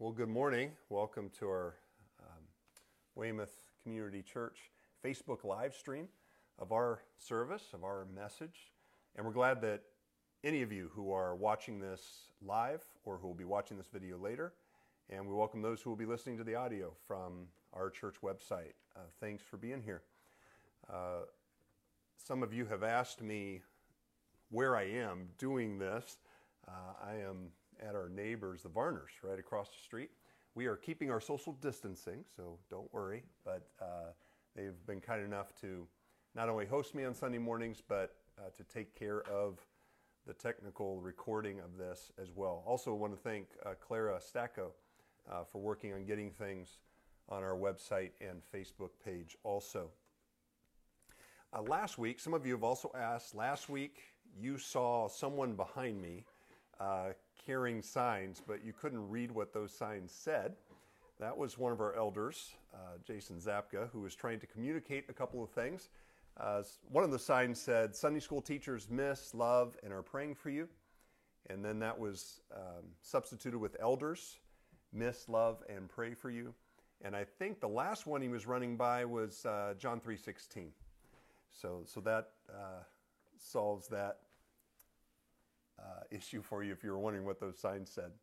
Well, good morning. Welcome to our Weymouth Community Church Facebook live stream of our service, of our message. And we're glad that any of you who are watching this live or who will be watching this video later, and we welcome those who will be listening to the audio from our church website. Thanks for being here. Some of you have asked me where I am doing this. I am at our neighbors, the Varners, right across the street. We are keeping our social distancing, so don't worry, but they've been kind enough to not only host me on Sunday mornings, but to take care of the technical recording of this as well. Also want to thank Clara Stacco for working on getting things on our website and Facebook page also. Last week, some of you have also asked, last week you saw someone behind me carrying signs, but you couldn't read what those signs said. That was one of our elders, Jason Zapka, who was trying to communicate a couple of things. One of the signs said, Sunday school teachers miss, love, and are praying for you. And then that was substituted with elders, miss, love, and pray for you. And I think the last one he was running by was John 3:16. So that solves that issue for you if you were wondering what those signs said.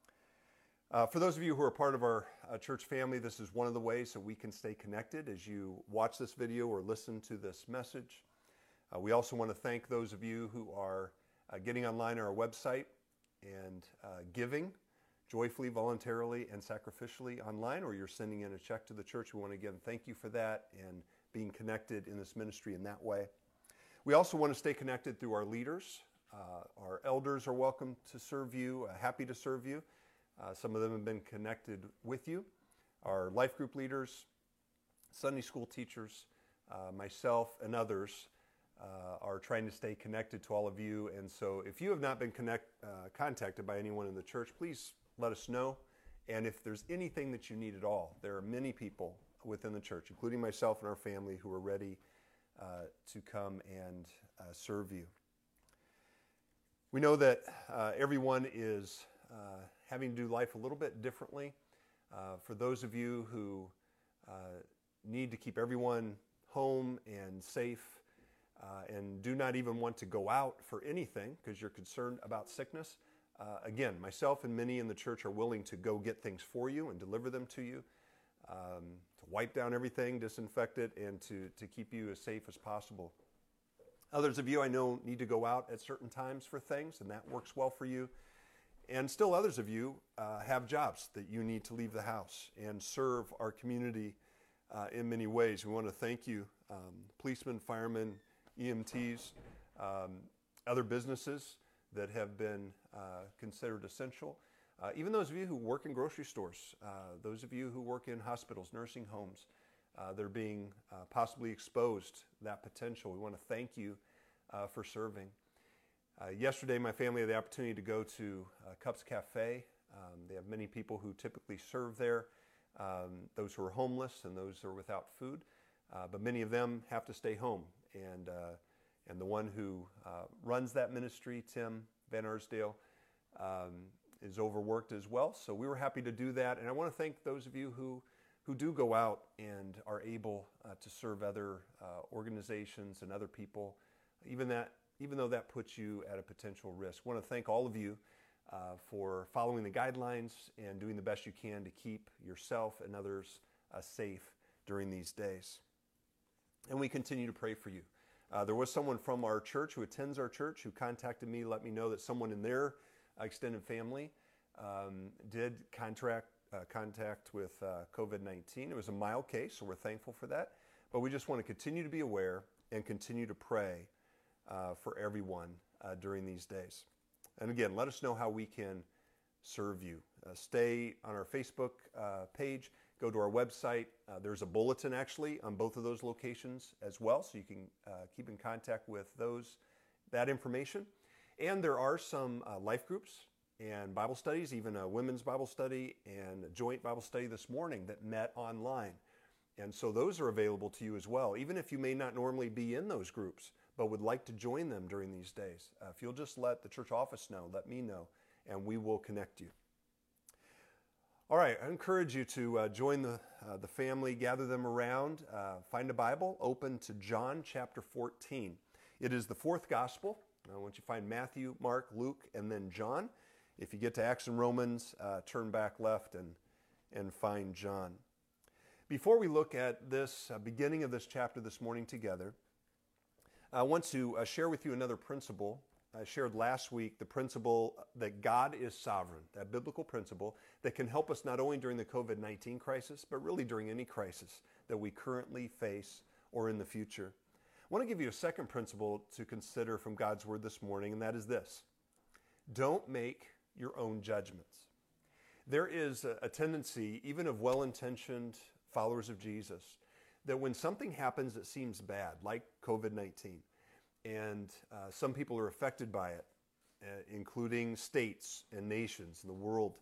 For those of you who are part of our church family, this is one of the ways that we can stay connected as you watch this video or listen to this message. We also want to thank those of you who are getting online on our website and giving joyfully, voluntarily, and sacrificially online, or you're sending in a check to the church. We want to again thank you for that and being connected in this ministry in that way. We also want to stay connected through our leaders. Our elders are welcome to serve you, happy to serve you. Some of them have been connected with you. Our life group leaders, Sunday school teachers, myself, and others are trying to stay connected to all of you. And so if you have not been contacted by anyone in the church, please let us know. And if there's anything that you need at all, there are many people within the church, including myself and our family, who are ready to come and serve you. We know that everyone is having to do life a little bit differently. For those of you who need to keep everyone home and safe and do not even want to go out for anything because you're concerned about sickness, again, myself and many in the church are willing to go get things for you and deliver them to you, to wipe down everything, disinfect it, and to keep you as safe as possible. Others of you I know need to go out at certain times for things, and that works well for you. And still others of you have jobs that you need to leave the house and serve our community in many ways. We want to thank you, policemen, firemen, EMTs, other businesses that have been considered essential. Even those of you who work in grocery stores, those of you who work in hospitals, nursing homes, they're being possibly exposed that potential. We want to thank you for serving. Yesterday, my family had the opportunity to go to Cups Cafe. They have many people who typically serve there, those who are homeless and those who are without food. But many of them have to stay home. And the one who runs that ministry, Tim Van Arsdale, is overworked as well. So we were happy to do that. And I want to thank those of you who do go out and are able to serve other organizations and other people, even though that puts you at a potential risk. I want to thank all of you for following the guidelines and doing the best you can to keep yourself and others safe during these days. And we continue to pray for you. There was someone from our church who attends our church who contacted me, let me know that someone in their extended family did contact with COVID-19. It was a mild case, so we're thankful for that. But we just want to continue to be aware and continue to pray for everyone during these days. And again, let us know how we can serve you. Stay on our Facebook page. Go to our website. There's a bulletin actually on both of those locations as well, so you can keep in contact with that information. And there are some life groups and Bible studies, even a women's Bible study and a joint Bible study this morning that met online. And so those are available to you as well, even if you may not normally be in those groups, but would like to join them during these days. If you'll just let the church office know, let me know, and we will connect you. All right, I encourage you to join the family, gather them around, find a Bible, open to John chapter 14. It is the fourth gospel. Once you find Matthew, Mark, Luke, and then John. If you get to Acts and Romans, turn back left and find John. Before we look at this beginning of this chapter this morning together, I want to share with you another principle. I shared last week the principle that God is sovereign, that biblical principle that can help us not only during the COVID-19 crisis, but really during any crisis that we currently face or in the future. I want to give you a second principle to consider from God's Word this morning, and that is this. Don't make your own judgments. There is a tendency, even of well-intentioned followers of Jesus, that when something happens that seems bad, like COVID-19, and some people are affected by it, including states and nations in the world,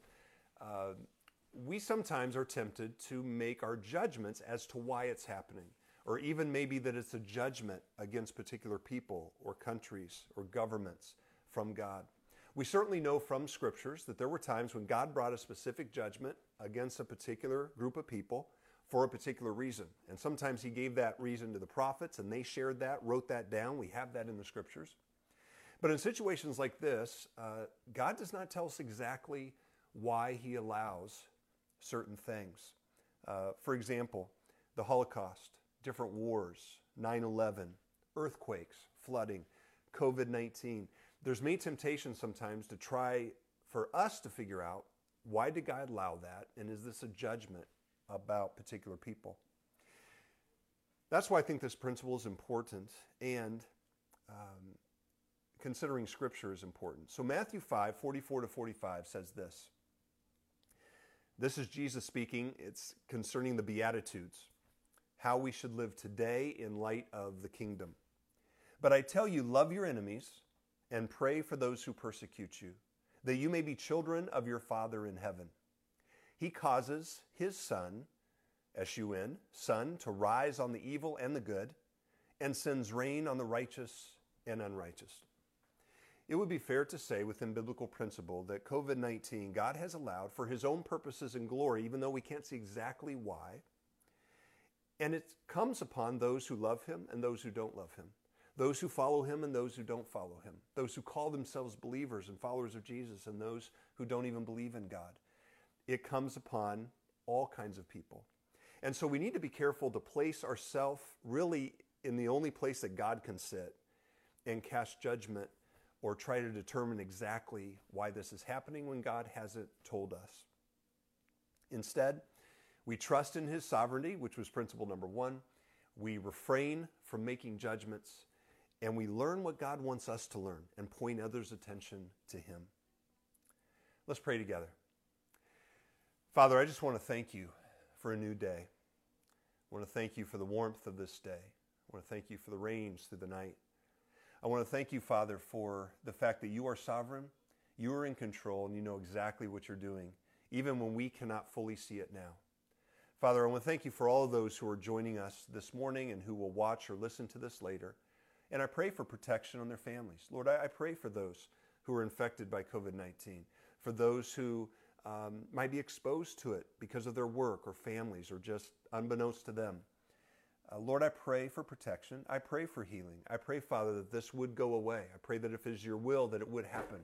we sometimes are tempted to make our judgments as to why it's happening, or even maybe that it's a judgment against particular people or countries or governments from God. We certainly know from scriptures that there were times when God brought a specific judgment against a particular group of people for a particular reason. And sometimes he gave that reason to the prophets and they shared that, wrote that down. We have that in the scriptures. But in situations like this, God does not tell us exactly why he allows certain things. For example, the Holocaust, different wars, 9/11, earthquakes, flooding, COVID-19. There's many temptations sometimes to try for us to figure out, why did God allow that? And is this a judgment about particular people? That's why I think this principle is important, and considering Scripture is important. So Matthew 5:44-45 says this. This is Jesus speaking. It's concerning the Beatitudes, how we should live today in light of the kingdom. But I tell you, love your enemies and pray for those who persecute you, that you may be children of your Father in heaven. He causes his sun, S-U-N, sun, to rise on the evil and the good, and sends rain on the righteous and unrighteous. It would be fair to say within biblical principle that COVID-19 God has allowed for his own purposes and glory, even though we can't see exactly why. And it comes upon those who love him and those who don't love him, those who follow him and those who don't follow him, those who call themselves believers and followers of Jesus and those who don't even believe in God. It comes upon all kinds of people. And so we need to be careful to place ourselves really in the only place that God can sit and cast judgment or try to determine exactly why this is happening when God hasn't told us. Instead, we trust in his sovereignty, which was principle number one. We refrain from making judgments, and we learn what God wants us to learn and point others' attention to him. Let's pray together. Father, I just want to thank you for a new day. I want to thank you for the warmth of this day. I want to thank you for the rains through the night. I want to thank you, Father, for the fact that you are sovereign, you are in control, and you know exactly what you're doing, even when we cannot fully see it now. Father, I want to thank you for all of those who are joining us this morning and who will watch or listen to this later. And I pray for protection on their families. Lord, I pray for those who are infected by COVID-19, for those who might be exposed to it because of their work or families or just unbeknownst to them. Lord, I pray for protection. I pray for healing. I pray, Father, that this would go away. I pray that if it is your will, that it would happen.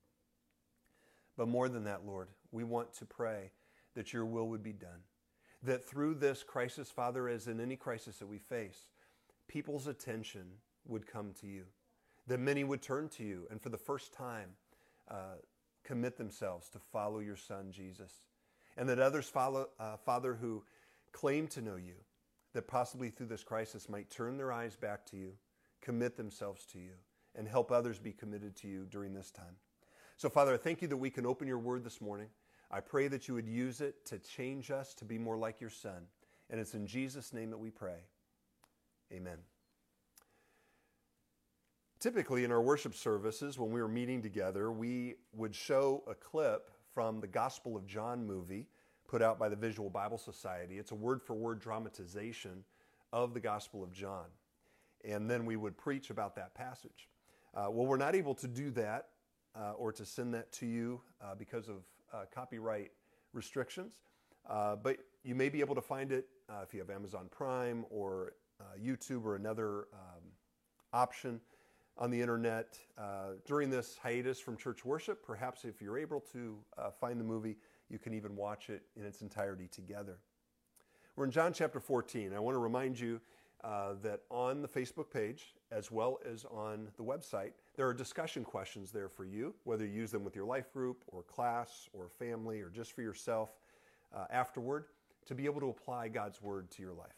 But more than that, Lord, we want to pray that your will would be done. That through this crisis, Father, as in any crisis that we face, people's attention would come to you. That many would turn to you and for the first time commit themselves to follow your Son, Jesus. And that others follow, Father, who claim to know you, that possibly through this crisis might turn their eyes back to you, commit themselves to you, and help others be committed to you during this time. So, Father, I thank you that we can open your word this morning. I pray that you would use it to change us to be more like your Son. And it's in Jesus' name that we pray. Amen. Typically in our worship services, when we were meeting together, we would show a clip from the Gospel of John movie put out by the Visual Bible Society. It's a word-for-word dramatization of the Gospel of John. And then we would preach about that passage. Well, we're not able to do that or to send that to you because of copyright restrictions. But you may be able to find it if you have Amazon Prime or YouTube or another option on the internet. During this hiatus from church worship, perhaps if you're able to find the movie, you can even watch it in its entirety together. We're in John chapter 14. I want to remind you that on the Facebook page, as well as on the website, there are discussion questions there for you, whether you use them with your life group or class or family or just for yourself afterward, to be able to apply God's word to your life.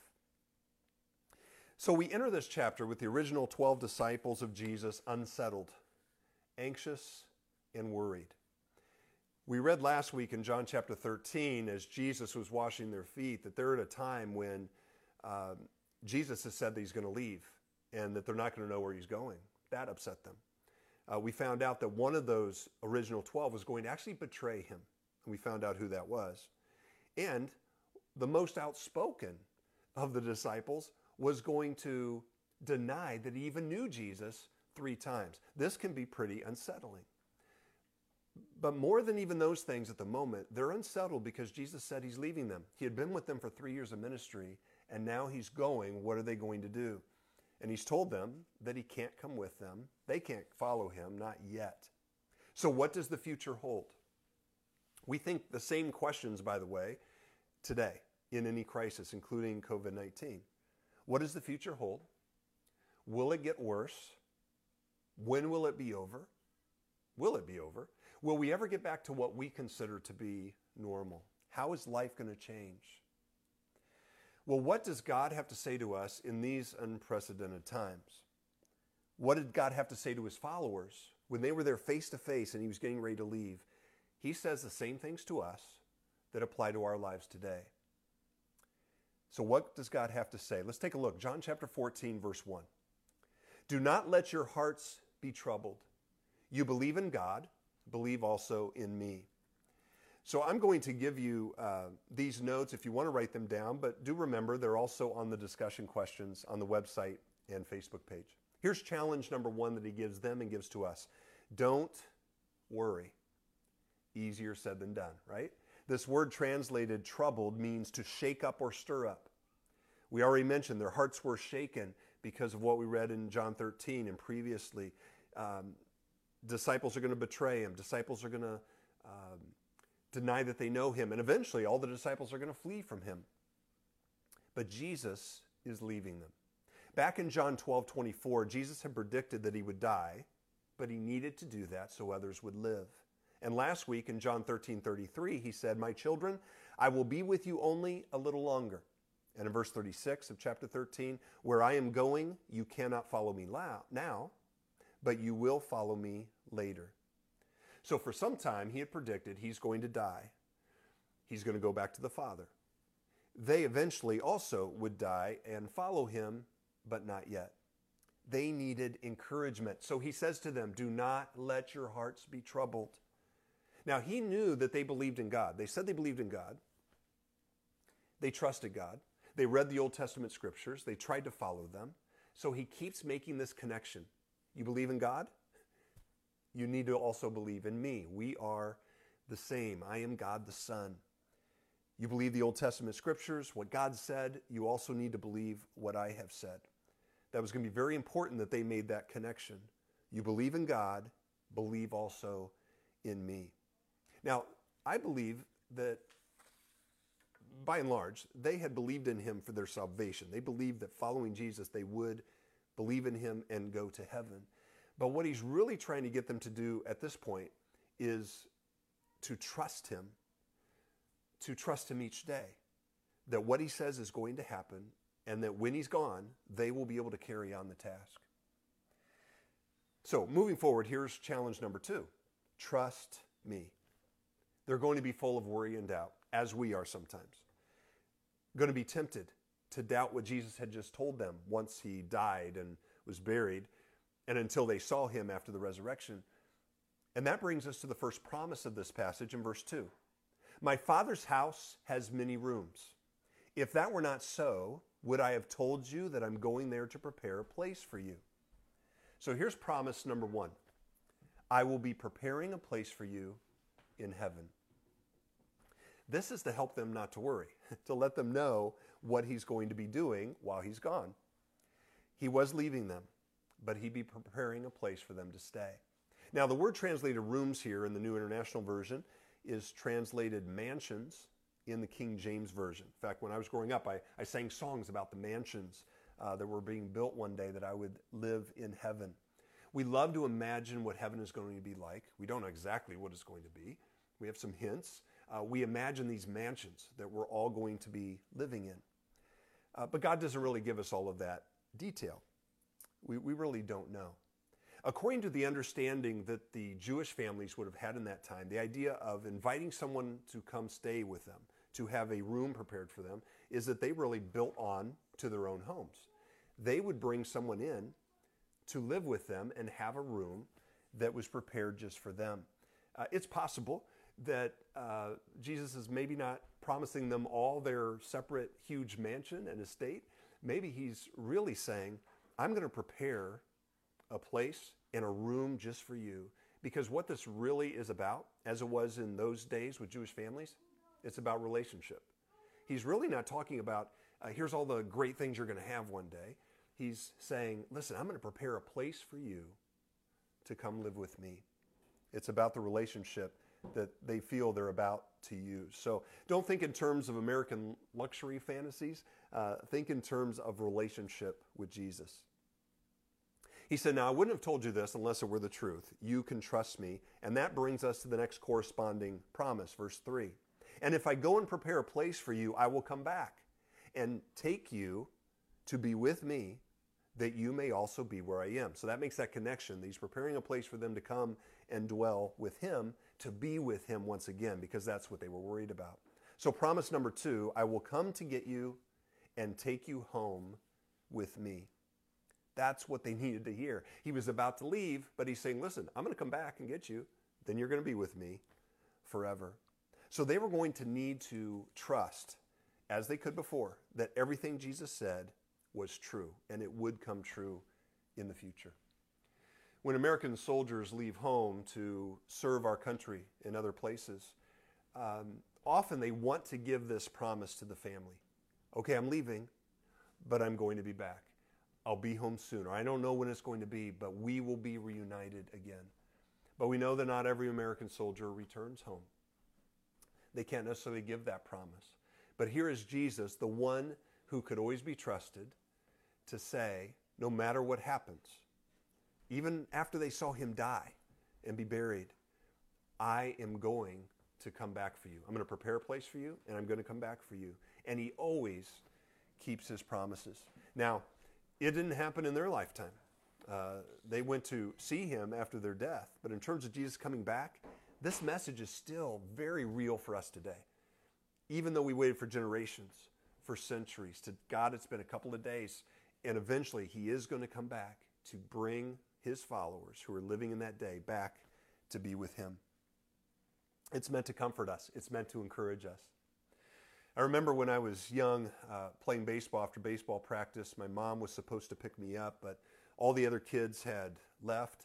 So we enter this chapter with the original 12 disciples of Jesus unsettled, anxious, and worried. We read last week in John chapter 13, as Jesus was washing their feet, that they're at a time when Jesus has said that he's going to leave and that they're not going to know where he's going. That upset them. We found out that one of those original 12 was going to actually betray him. And we found out who that was. And the most outspoken of the disciples was going to deny that he even knew Jesus 3 times. This can be pretty unsettling. But more than even those things at the moment, they're unsettled because Jesus said he's leaving them. He had been with them for 3 years of ministry, and now he's going. What are they going to do? And he's told them that he can't come with them. They can't follow him, not yet. So what does the future hold? We think the same questions, by the way, today in any crisis, including COVID-19. What does the future hold? Will it get worse? When will it be over? Will it be over? Will we ever get back to what we consider to be normal? How is life going to change? Well, what does God have to say to us in these unprecedented times? What did God have to say to his followers when they were there face to face and he was getting ready to leave? He says the same things to us that apply to our lives today. So what does God have to say? Let's take a look. John chapter 14, verse 1. Do not let your hearts be troubled. You believe in God, believe also in me. So I'm going to give you these notes if you want to write them down, but do remember they're also on the discussion questions on the website and Facebook page. Here's challenge number 1 that he gives them and gives to us. Don't worry. Easier said than done, right? This word translated troubled means to shake up or stir up. We already mentioned their hearts were shaken because of what we read in John 13 and previously. Disciples are going to betray him. Disciples are going to deny that they know him. And eventually all the disciples are going to flee from him. But Jesus is leaving them. Back in John 12:24, Jesus had predicted that he would die, but he needed to do that so others would live. And last week in John 13:33, he said, my children, I will be with you only a little longer. And in verse 36 of chapter 13, where I am going, you cannot follow me now, but you will follow me later. So for some time, he had predicted he's going to die. He's going to go back to the Father. They eventually also would die and follow him, but not yet. They needed encouragement. So he says to them, do not let your hearts be troubled. Now, he knew that they believed in God. They said they believed in God. They trusted God. They read the Old Testament scriptures. They tried to follow them. So he keeps making this connection. You believe in God? You need to also believe in me. We are the same. I am God the Son. You believe the Old Testament scriptures, what God said. You also need to believe what I have said. That was going to be very important that they made that connection. You believe in God, believe also in me. Now, I believe that by and large, they had believed in him for their salvation. They believed that following Jesus, they would believe in him and go to heaven. But what he's really trying to get them to do at this point is to trust him each day. That what he says is going to happen, and that when he's gone, they will be able to carry on the task. So moving forward, here's challenge number 2. Trust me. They're going to be full of worry and doubt, as we are sometimes. Going to be tempted to doubt what Jesus had just told them once he died and was buried, and until they saw him after the resurrection. And that brings us to the first promise of this passage in verse 2. My Father's house has many rooms. If that were not so, would I have told you that I'm going there to prepare a place for you? So here's promise number 1. I will be preparing a place for you in heaven. This is to help them not to worry, to let them know what he's going to be doing while he's gone. He was leaving them, but he'd be preparing a place for them to stay. Now, the word translated rooms here in the New International Version is translated mansions in the King James Version. In fact, when I was growing up, I sang songs about the mansions that were being built one day that I would live in heaven. We love to imagine what heaven is going to be like. We don't know exactly what it's going to be. We have some hints. We imagine these mansions that we're all going to be living in. But God doesn't really give us all of that detail. We really don't know. According to the understanding that the Jewish families would have had in that time, the idea of inviting someone to come stay with them, to have a room prepared for them, is that they really built on to their own homes. They would bring someone in to live with them and have a room that was prepared just for them. It's possible that Jesus is maybe not promising them all their separate huge mansion and estate. Maybe he's really saying, I'm going to prepare a place and a room just for you. Because what this really is about, as it was in those days with Jewish families, it's about relationship. He's really not talking about, here's all the great things you're going to have one day. He's saying, listen, I'm going to prepare a place for you to come live with me. It's about the relationship that they feel they're about to use. So don't think in terms of American luxury fantasies. Think in terms of relationship with Jesus. He said, now I wouldn't have told you this unless it were the truth. You can trust me. And that brings us to the next corresponding promise, verse 3. And if I go and prepare a place for you, I will come back and take you to be with me, that you may also be where I am. So that makes that connection. He's preparing a place for them to come and dwell with him, to be with him once again, because that's what they were worried about. So promise number 2, I will come to get you and take you home with me. That's what they needed to hear. He was about to leave, but he's saying, listen, I'm going to come back and get you. Then you're going to be with me forever. So they were going to need to trust, as they could before, that everything Jesus said was true, and it would come true in the future. When American soldiers leave home to serve our country in other places, often they want to give this promise to the family. Okay, I'm leaving, but I'm going to be back. I'll be home sooner. I don't know when it's going to be, but we will be reunited again. But we know that not every American soldier returns home. They can't necessarily give that promise. But here is Jesus, the one who could always be trusted, to say, no matter what happens, even after they saw him die and be buried, I am going to come back for you. I'm going to prepare a place for you, and I'm going to come back for you. And he always keeps his promises. Now, it didn't happen in their lifetime. They went to see him after their death. But in terms of Jesus coming back, this message is still very real for us today. Even though we waited for generations, for centuries, to God it's been a couple of days. And eventually he is going to come back to bring his followers who are living in that day back to be with him. It's meant to comfort us. It's meant to encourage us. I remember when I was young, playing baseball after baseball practice, my mom was supposed to pick me up, but all the other kids had left.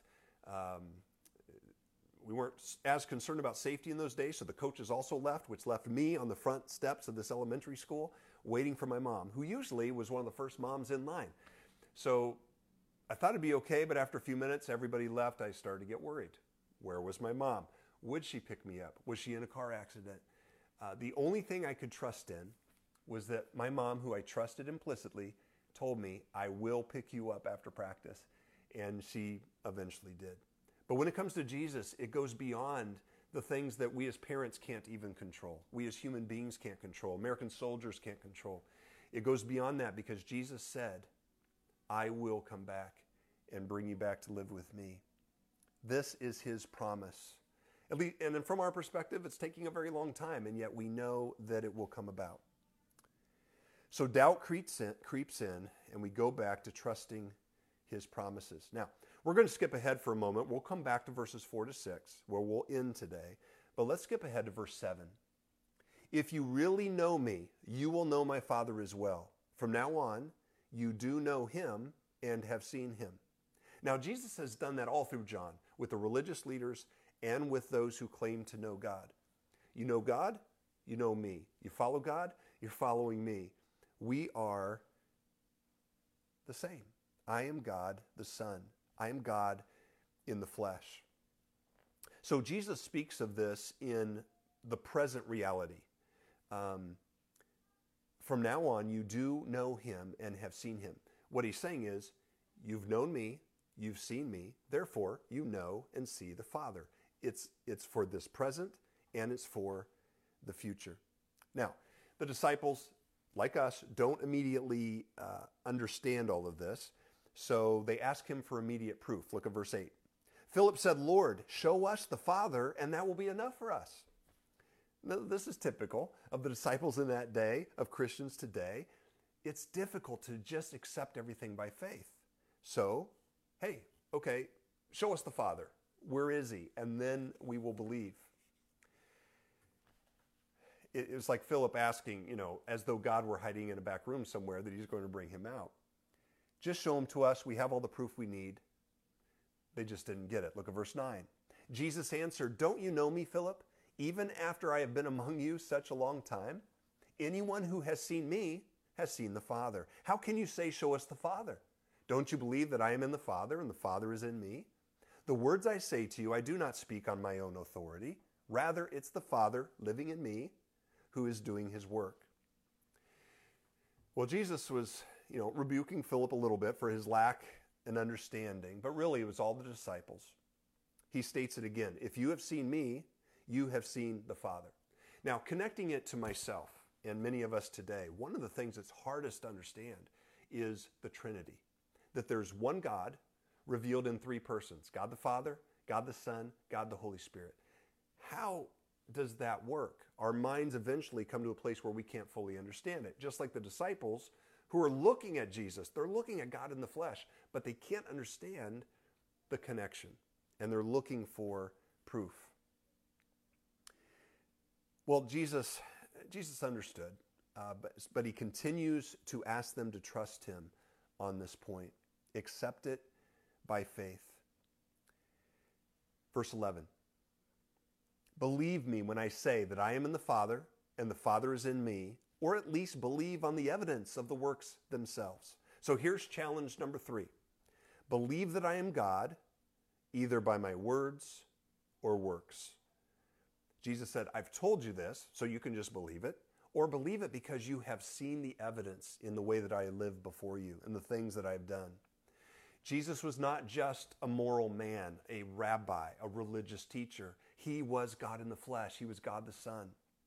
We weren't as concerned about safety in those days, so the coaches also left, which left me on the front steps of this elementary school waiting for my mom, who usually was one of the first moms in line. So I thought it'd be okay, but after a few minutes, everybody left. I started to get worried. Where was my mom? Would she pick me up? Was she in a car accident? The only thing I could trust in was that my mom, who I trusted implicitly, told me, I will pick you up after practice. And she eventually did. But when it comes to Jesus, it goes beyond the things that we as parents can't even control. We as human beings can't control. American soldiers can't control. It goes beyond that because Jesus said, I will come back and bring you back to live with me. This is his promise. At least, and then from our perspective, it's taking a very long time, and yet we know that it will come about. So doubt creeps in, and we go back to trusting his promises. Now, we're going to skip ahead for a moment. We'll come back to verses 4 to 6, where we'll end today. But let's skip ahead to verse 7. If you really know me, you will know my Father as well. From now on, you do know him and have seen him. Now, Jesus has done that all through John, with the religious leaders and with those who claim to know God. You know God, you know me. You follow God, you're following me. We are the same. I am God the Son. I am God in the flesh. So Jesus speaks of this in the present reality. From now on, you do know him and have seen him. What he's saying is, you've known me, you've seen me, therefore you know and see the Father. It's for this present and it's for the future. Now, the disciples, like us, don't immediately understand all of this, so they ask him for immediate proof. Look at verse 8. Philip said, Lord, show us the Father, and that will be enough for us. Now, this is typical of the disciples in that day, of Christians today. It's difficult to just accept everything by faith. So, hey, okay, show us the Father. Where is he? And then we will believe. It was like Philip asking, as though God were hiding in a back room somewhere, that he's going to bring him out. Just show him to us. We have all the proof we need. They just didn't get it. Look at verse 9. Jesus answered, don't you know me, Philip? Even after I have been among you such a long time, anyone who has seen me has seen the Father. How can you say, show us the Father? Don't you believe that I am in the Father and the Father is in me? The words I say to you, I do not speak on my own authority. Rather, it's the Father living in me who is doing his work. Well, Jesus was, rebuking Philip a little bit for his lack in understanding, but really it was all the disciples. He states it again. If you have seen me, you have seen the Father. Now, connecting it to myself and many of us today, one of the things that's hardest to understand is the Trinity. That there's one God revealed in three persons, God the Father, God the Son, God the Holy Spirit. How does that work? Our minds eventually come to a place where we can't fully understand it. Just like the disciples who are looking at Jesus, they're looking at God in the flesh, but they can't understand the connection, and they're looking for proof. Well, Jesus understood, but he continues to ask them to trust him on this point. Accept it by faith. Verse 11. Believe me when I say that I am in the Father and the Father is in me, or at least believe on the evidence of the works themselves. So here's challenge number 3. Believe that I am God, either by my words or works. Jesus said, I've told you this, so you can just believe it, or believe it because you have seen the evidence in the way that I live before you and the things that I've done. Jesus was not just a moral man, a rabbi, a religious teacher. He was God in the flesh. He was God the Son.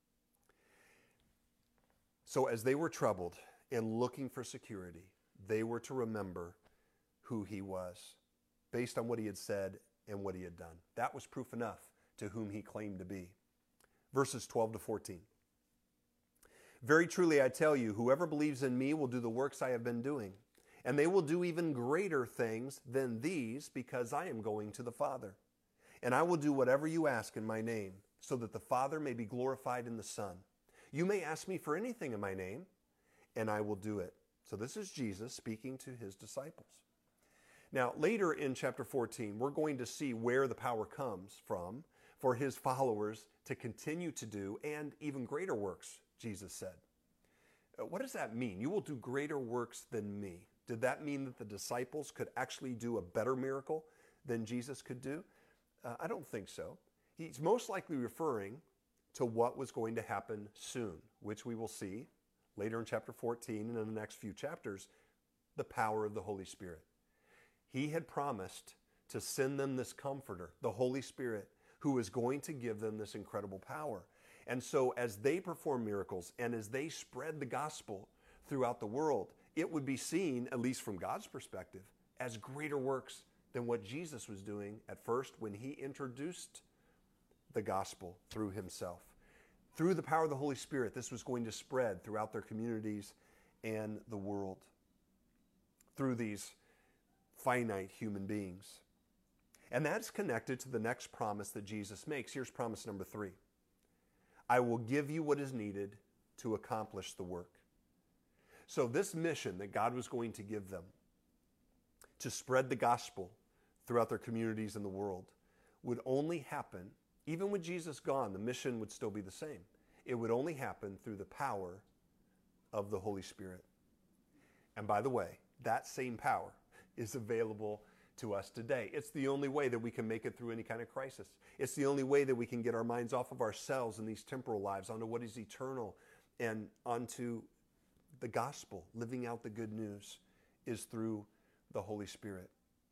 So as they were troubled and looking for security, they were to remember who he was, based on what he had said and what he had done. That was proof enough to whom he claimed to be. Verses 12 to 14. Very truly I tell you, whoever believes in me will do the works I have been doing, and they will do even greater things than these, because I am going to the Father. And I will do whatever you ask in my name, so that the Father may be glorified in the Son. You may ask me for anything in my name, and I will do it. So this is Jesus speaking to his disciples. Now, later in chapter 14, we're going to see where the power comes from for his followers to continue to do, and even greater works, Jesus said. What does that mean? You will do greater works than me. Did that mean that the disciples could actually do a better miracle than Jesus could do? I don't think so. He's most likely referring to what was going to happen soon, which we will see later in chapter 14 and in the next few chapters, the power of the Holy Spirit. He had promised to send them this comforter, the Holy Spirit, who is going to give them this incredible power. And so as they perform miracles and as they spread the gospel throughout the world, it would be seen, at least from God's perspective, as greater works than what Jesus was doing at first when he introduced the gospel through himself. Through the power of the Holy Spirit, this was going to spread throughout their communities and the world through these finite human beings. And that's connected to the next promise that Jesus makes. Here's promise number 3. I will give you what is needed to accomplish the work. So this mission that God was going to give them to spread the gospel throughout their communities in the world would only happen, even with Jesus gone, the mission would still be the same. it would only happen through the power of the Holy Spirit. And by the way, that same power is available to us today. It's the only way that we can make it through any kind of crisis. It's the only way that we can get our minds off of ourselves and these temporal lives onto what is eternal and onto the gospel, living out the good news, is through the Holy Spirit.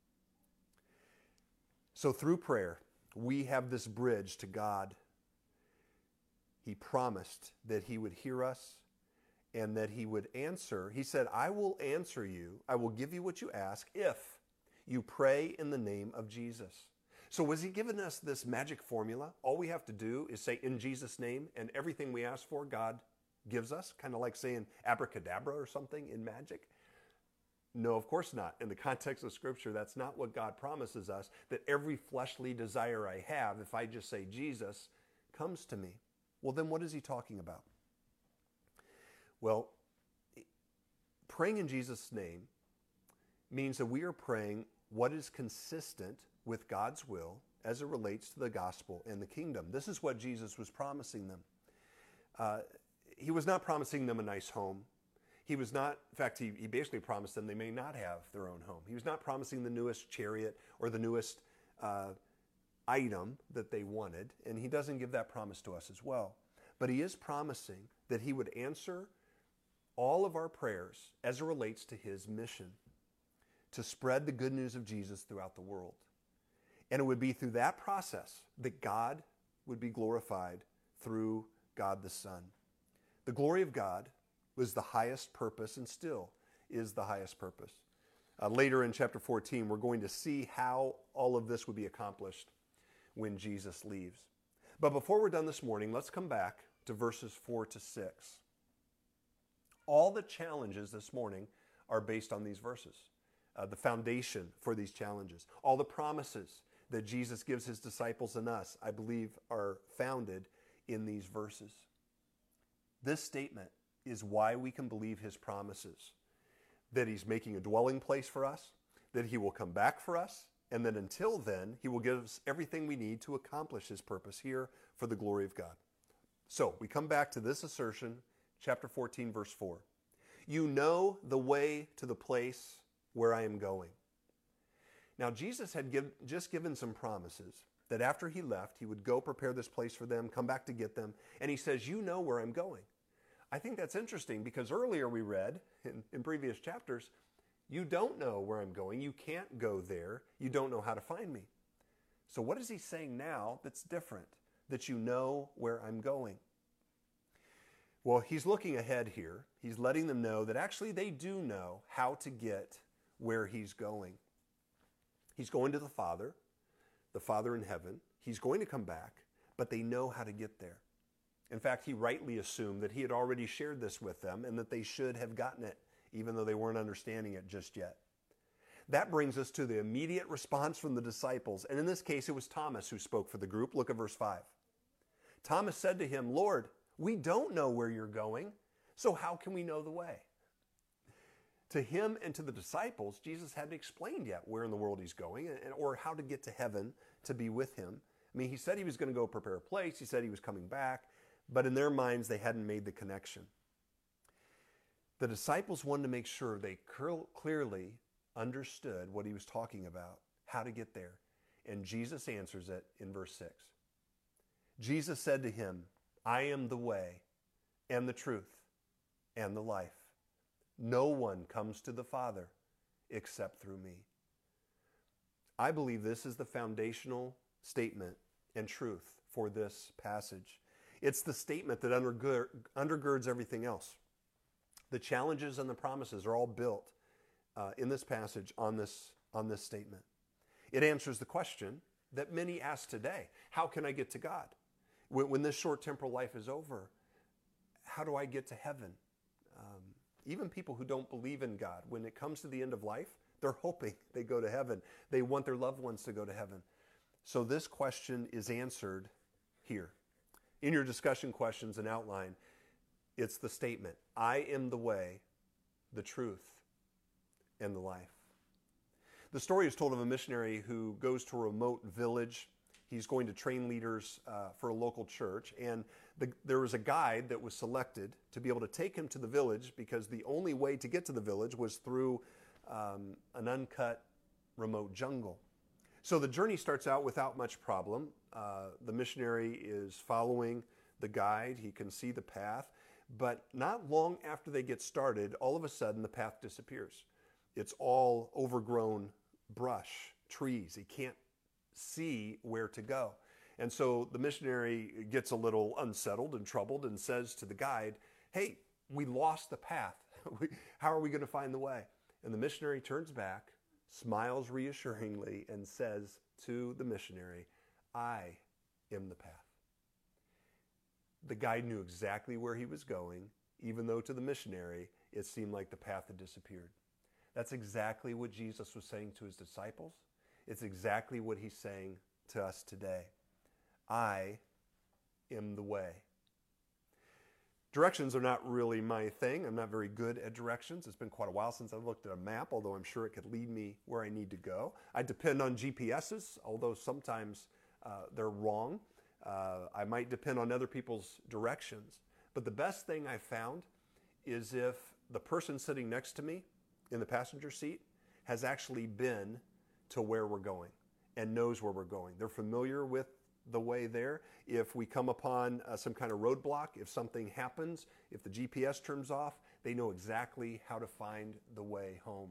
So through prayer, we have this bridge to God. He promised that he would hear us and that he would answer. He said, I will answer you. I will give you what you ask if you pray in the name of Jesus. So was he giving us this magic formula? All we have to do is say in Jesus' name, and everything we ask for, God gives us, kind of like saying abracadabra or something in magic? No, of course not. In the context of Scripture, that's not what God promises us, that every fleshly desire I have, if I just say Jesus, comes to me. Well, then what is he talking about? Well, praying in Jesus' name means that we are praying what is consistent with God's will as it relates to the gospel and the kingdom. This is what Jesus was promising them. He was not promising them a nice home. He was not, in fact, he basically promised them they may not have their own home. He was not promising the newest chariot or the newest item that they wanted, and he doesn't give that promise to us as well. But he is promising that he would answer all of our prayers as it relates to his mission, to spread the good news of Jesus throughout the world. And it would be through that process that God would be glorified through God the Son. The glory of God was the highest purpose and still is the highest purpose. Later in chapter 14, we're going to see how all of this would be accomplished when Jesus leaves. But before we're done this morning, let's come back to verses 4 to 6. All the challenges this morning are based on these verses. The foundation for these challenges. All the promises that Jesus gives his disciples and us, I believe, are founded in these verses. This statement is why we can believe his promises. That he's making a dwelling place for us, that he will come back for us, and that until then, he will give us everything we need to accomplish his purpose here for the glory of God. So, we come back to this assertion, chapter 14, verse 4. You know the way to the place where I am going. Now, Jesus had just given some promises that after he left, he would go prepare this place for them, come back to get them, and he says, you know where I'm going. I think that's interesting because earlier we read in previous chapters, you don't know where I'm going. You can't go there. You don't know how to find me. So what is he saying now that's different? That you know where I'm going? Well, he's looking ahead here. He's letting them know that actually they do know how to get where he's going. He's going to the Father in heaven. He's going to come back, but they know how to get there. In fact, he rightly assumed that he had already shared this with them and that they should have gotten it, even though they weren't understanding it just yet. That brings us to the immediate response from the disciples. And in this case, it was Thomas who spoke for the group. Look at verse 5. Thomas said to him, Lord, we don't know where you're going, so how can we know the way? To him and to the disciples, Jesus hadn't explained yet where in the world he's going or how to get to heaven to be with him. I mean, he said he was going to go prepare a place. He said he was coming back. But in their minds, they hadn't made the connection. The disciples wanted to make sure they clearly understood what he was talking about, how to get there. And Jesus answers it in verse 6. Jesus said to him, I am the way and the truth and the life. No one comes to the Father except through me. I believe this is the foundational statement and truth for this passage. It's the statement that undergirds everything else. The challenges and the promises are all built in this passage on this statement. It answers the question that many ask today. How can I get to God? When this short temporal life is over, how do I get to heaven? Even people who don't believe in God, when it comes to the end of life, they're hoping they go to heaven. They want their loved ones to go to heaven. So this question is answered here. In your discussion questions and outline, it's the statement, I am the way, the truth, and the life. The story is told of a missionary who goes to a remote village. He's going to train leaders for a local church, and there was a guide that was selected to be able to take him to the village because the only way to get to the village was through an uncut, remote jungle. So the journey starts out without much problem. The missionary is following the guide. He can see the path. But not long after they get started, all of a sudden the path disappears. It's all overgrown brush, trees. He can't see where to go. And so the missionary gets a little unsettled and troubled and says to the guide, "Hey, we lost the path. How are we going to find the way?" And the missionary turns back, smiles reassuringly, and says to the missionary, "I am the path." The guide knew exactly where he was going, even though to the missionary it seemed like the path had disappeared. That's exactly what Jesus was saying to his disciples. It's exactly what he's saying to us today. I am the way. Directions are not really my thing. I'm not very good at directions. It's been quite a while since I've looked at a map, although I'm sure it could lead me where I need to go. I depend on GPSs, although sometimes they're wrong. I might depend on other people's directions. But the best thing I've found is if the person sitting next to me in the passenger seat has actually been to where we're going and knows where we're going. They're familiar with the way there. If we come upon some kind of roadblock, if something happens, if the GPS turns off, they know exactly how to find the way home.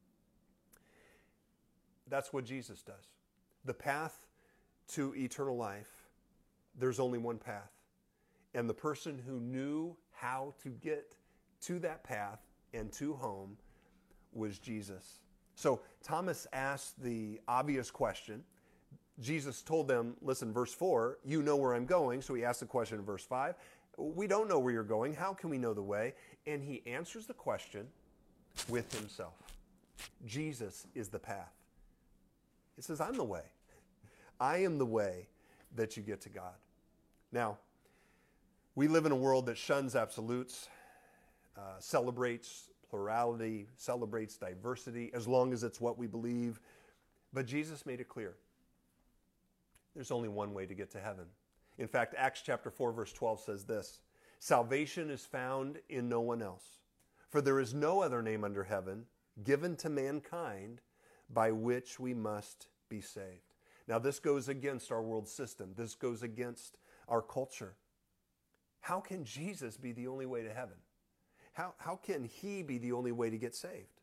That's what Jesus does. The path to eternal life, there's only one path. And the person who knew how to get to that path and to home was Jesus. So Thomas asked the obvious question. Jesus told them, listen, verse 4, you know where I'm going. So he asked the question in verse 5. We don't know where you're going. How can we know the way? And he answers the question with himself. Jesus is the path. He says, I'm the way. I am the way that you get to God. Now, we live in a world that shuns absolutes, celebrates plurality, celebrates diversity, as long as it's what we believe. But Jesus made it clear. There's only one way to get to heaven. In fact, Acts chapter 4, verse 12 says this, salvation is found in no one else, for there is no other name under heaven given to mankind by which we must be saved. Now, this goes against our world system. This goes against our culture. How can Jesus be the only way to heaven? How can he be the only way to get saved?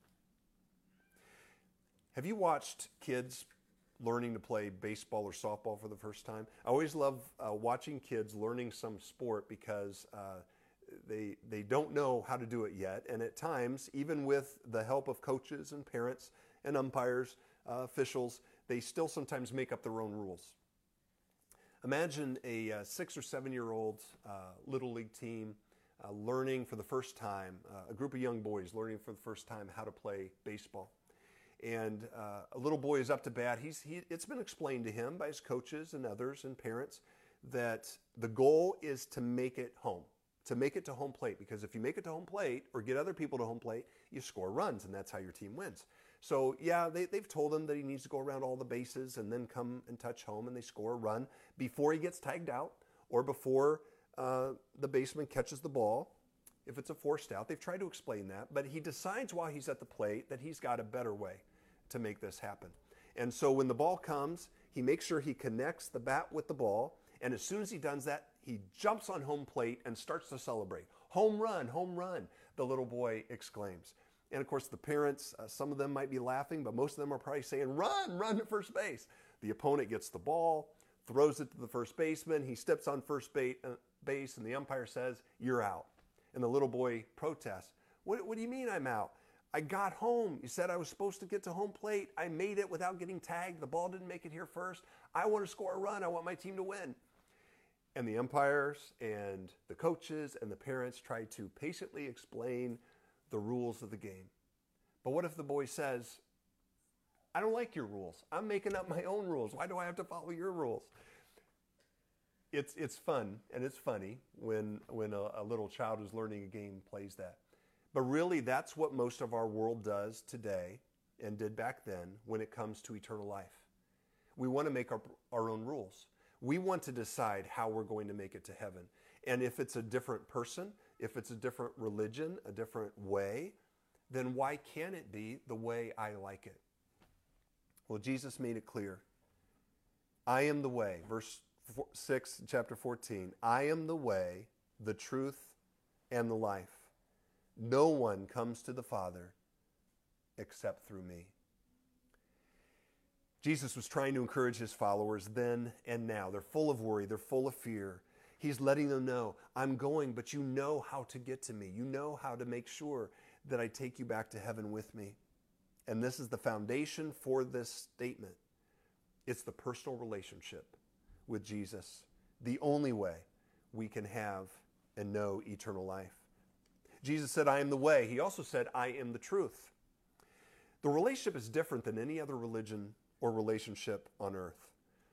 Have you watched kids learning to play baseball or softball for the first time? I always love watching kids learning some sport because they don't know how to do it yet. And at times, even with the help of coaches and parents and umpires, officials, they still sometimes make up their own rules. Imagine a 6 or 7 year old Little League team learning for the first time, a group of young boys learning for the first time how to play baseball. And a little boy is up to bat. It's been explained to him by his coaches and others and parents that the goal is to make it home, to make it to home plate. Because if you make it to home plate or get other people to home plate, you score runs, and that's how your team wins. So yeah, they've told him that he needs to go around all the bases and then come and touch home, and they score a run before he gets tagged out or before the baseman catches the ball. If it's a forced out, they've tried to explain that, but he decides while he's at the plate that he's got a better way to make this happen. And so when the ball comes, he makes sure he connects the bat with the ball, and as soon as he does that, he jumps on home plate and starts to celebrate. Home run, the little boy exclaims. And of course, the parents, some of them might be laughing, but most of them are probably saying, run to first base. The opponent gets the ball, throws it to the first baseman. He steps on first base, and the umpire says, you're out. And the little boy protests. What do you mean I'm out? I got home. You said I was supposed to get to home plate. I made it without getting tagged. The ball didn't make it here first. I want to score a run. I want my team to win. And the umpires and the coaches and the parents try to patiently explain the rules of the game. But what if the boy says, I don't like your rules. I'm making up my own rules. Why do I have to follow your rules? It's fun and it's funny when a little child who's learning a game plays that. But really, that's what most of our world does today and did back then when it comes to eternal life. We want to make our own rules. We want to decide how we're going to make it to heaven. And if it's a different person, if it's a different religion, a different way, then why can't it be the way I like it? Well, Jesus made it clear. I am the way. Verse 6, chapter 14. I am the way, the truth, and the life. No one comes to the Father except through me. Jesus was trying to encourage his followers then and now. They're full of worry. They're full of fear. He's letting them know, I'm going, but you know how to get to me. You know how to make sure that I take you back to heaven with me. And this is the foundation for this statement. It's the personal relationship with Jesus, the only way we can have and know eternal life. Jesus said, I am the way. He also said, I am the truth. The relationship is different than any other religion or relationship on earth.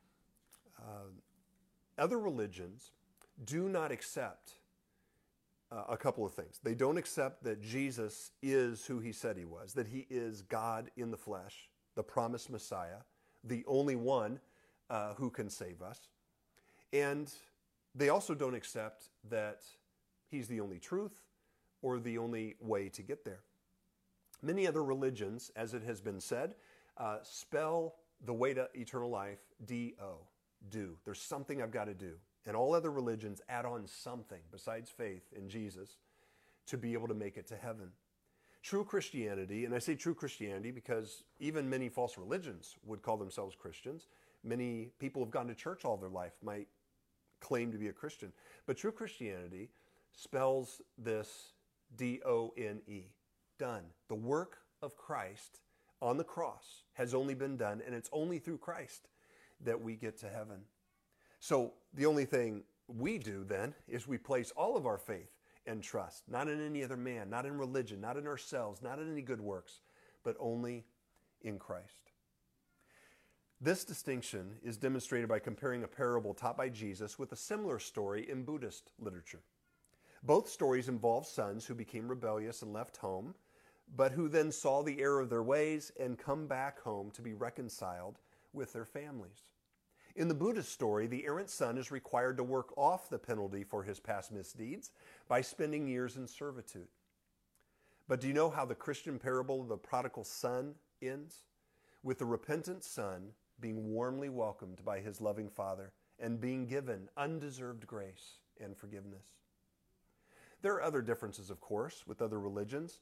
Other religions do not accept a couple of things. They don't accept that Jesus is who he said he was, that he is God in the flesh, the promised Messiah, the only one who can save us. And they also don't accept that he's the only truth or the only way to get there. Many other religions, as it has been said, spell the way to eternal life D-O, do. There's something I've got to do. And all other religions add on something besides faith in Jesus to be able to make it to heaven. True Christianity, and I say true Christianity because even many false religions would call themselves Christians. Many people who've gone to church all their life might claim to be a Christian. But true Christianity spells this D-O-N-E, done. The work of Christ on the cross has only been done, and it's only through Christ that we get to heaven. So the only thing we do then is we place all of our faith and trust, not in any other man, not in religion, not in ourselves, not in any good works, but only in Christ. This distinction is demonstrated by comparing a parable taught by Jesus with a similar story in Buddhist literature. Both stories involve sons who became rebellious and left home, but who then saw the error of their ways and come back home to be reconciled with their families. In the Buddhist story, the errant son is required to work off the penalty for his past misdeeds by spending years in servitude. But do you know how the Christian parable of the prodigal son ends? With the repentant son being warmly welcomed by his loving father and being given undeserved grace and forgiveness. There are other differences, of course, with other religions.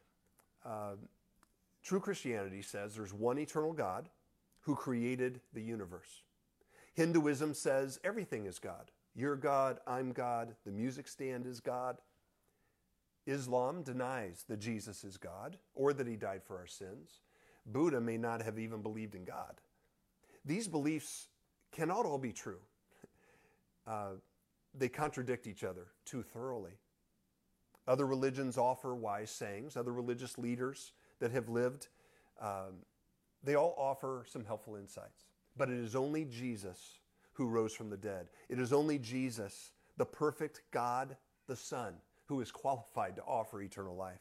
True Christianity says there's one eternal God who created the universe. Hinduism says everything is God. You're God, I'm God, the music stand is God. Islam denies that Jesus is God or that he died for our sins. Buddha may not have even believed in God. These beliefs cannot all be true. They contradict each other too thoroughly. Other religions offer wise sayings. Other religious leaders that have lived, they all offer some helpful insights. But it is only Jesus who rose from the dead. It is only Jesus, the perfect God, the Son, who is qualified to offer eternal life.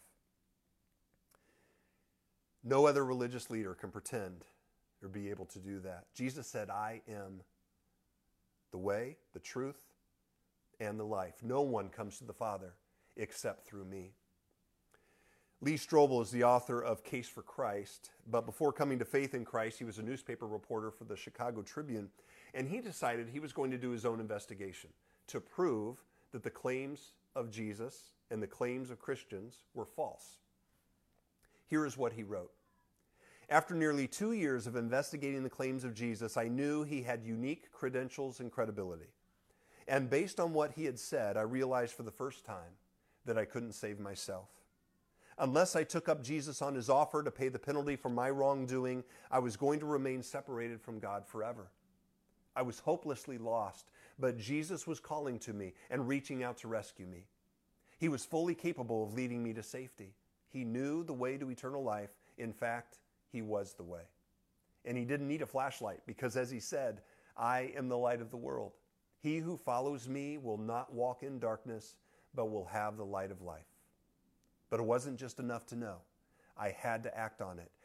No other religious leader can pretend or be able to do that. Jesus said, I am the way, the truth, and the life. No one comes to the Father except through me. Lee Strobel is the author of Case for Christ, but before coming to faith in Christ, he was a newspaper reporter for the Chicago Tribune, and he decided he was going to do his own investigation to prove that the claims of Jesus and the claims of Christians were false. Here is what he wrote. After nearly 2 years of investigating the claims of Jesus, I knew he had unique credentials and credibility. And based on what he had said, I realized for the first time that I couldn't save myself. Unless I took up Jesus on his offer to pay the penalty for my wrongdoing, I was going to remain separated from God forever. I was hopelessly lost, but Jesus was calling to me and reaching out to rescue me. He was fully capable of leading me to safety. He knew the way to eternal life. In fact, he was the way. And he didn't need a flashlight because, as he said, I am the light of the world. He who follows me will not walk in darkness, but will have the light of life. But it wasn't just enough to know. I had to act on it.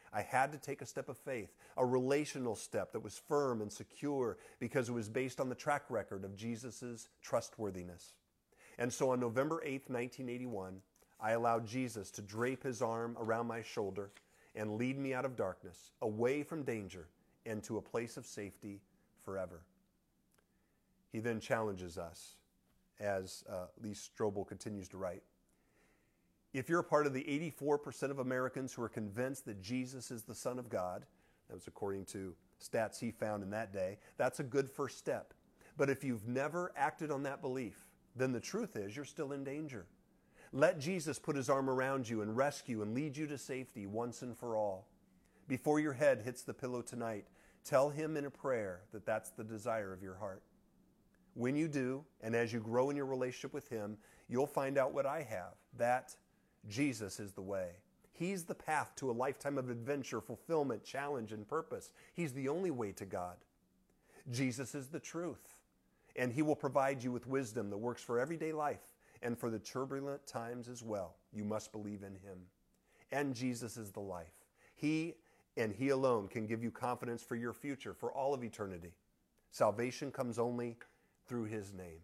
I had to take a step of faith, a relational step that was firm and secure because it was based on the track record of Jesus' trustworthiness. And so on November 8th, 1981, I allowed Jesus to drape his arm around my shoulder and lead me out of darkness, away from danger, and to a place of safety forever. He then challenges us, as Lee Strobel continues to write. If you're a part of the 84% of Americans who are convinced that Jesus is the Son of God, that was according to stats he found in that day, that's a good first step. But if you've never acted on that belief, then the truth is you're still in danger. Let Jesus put his arm around you and rescue and lead you to safety once and for all. Before your head hits the pillow tonight, tell him in a prayer that that's the desire of your heart. When you do, and as you grow in your relationship with him, you'll find out what I have, that Jesus is the way. He's the path to a lifetime of adventure, fulfillment, challenge, and purpose. He's the only way to God. Jesus is the truth, and he will provide you with wisdom that works for everyday life and for the turbulent times as well. You must believe in him. And Jesus is the life. He and he alone can give you confidence for your future, for all of eternity. Salvation comes only through his name.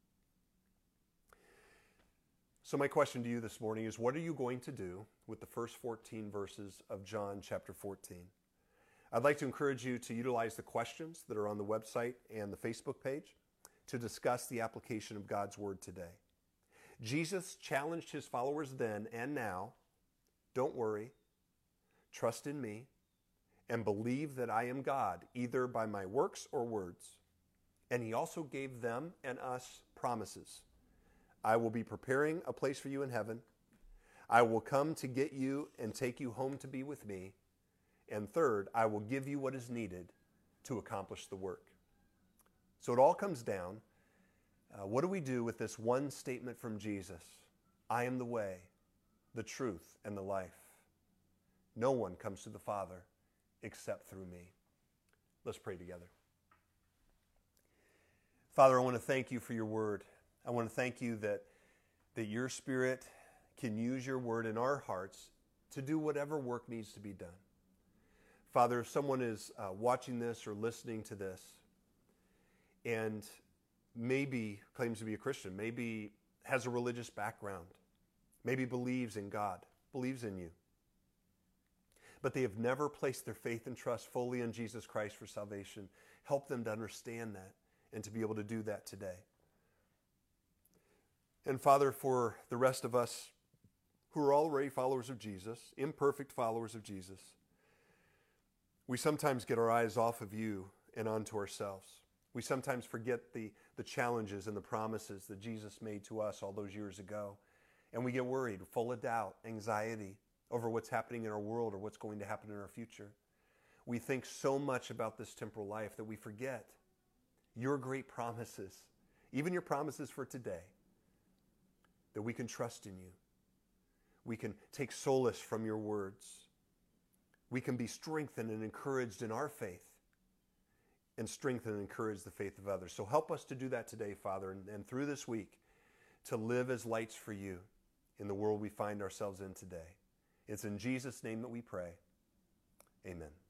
So my question to you this morning is, what are you going to do with the first 14 verses of John chapter 14? I'd like to encourage you to utilize the questions that are on the website and the Facebook page to discuss the application of God's word today. Jesus challenged his followers then and now, don't worry, trust in me, and believe that I am God, either by my works or words. And he also gave them and us promises. I will be preparing a place for you in heaven. I will come to get you and take you home to be with me. And third, I will give you what is needed to accomplish the work. So it all comes down, what do we do with this one statement from Jesus? I am the way, the truth, and the life. No one comes to the Father except through me. Let's pray together. Father, I want to thank you for your word. I want to thank you that your Spirit can use your word in our hearts to do whatever work needs to be done. Father, if someone is watching this or listening to this and maybe claims to be a Christian, maybe has a religious background, maybe believes in God, believes in you, but they have never placed their faith and trust fully in Jesus Christ for salvation, help them to understand that and to be able to do that today. And Father, for the rest of us who are already followers of Jesus, imperfect followers of Jesus, we sometimes get our eyes off of you and onto ourselves. We sometimes forget the challenges and the promises that Jesus made to us all those years ago. And we get worried, full of doubt, anxiety over what's happening in our world or what's going to happen in our future. We think so much about this temporal life that we forget your great promises, even your promises for today, that we can trust in you. We can take solace from your words. We can be strengthened and encouraged in our faith and strengthen and encourage the faith of others. So help us to do that today, Father, and through this week to live as lights for you in the world we find ourselves in today. It's in Jesus' name that we pray. Amen.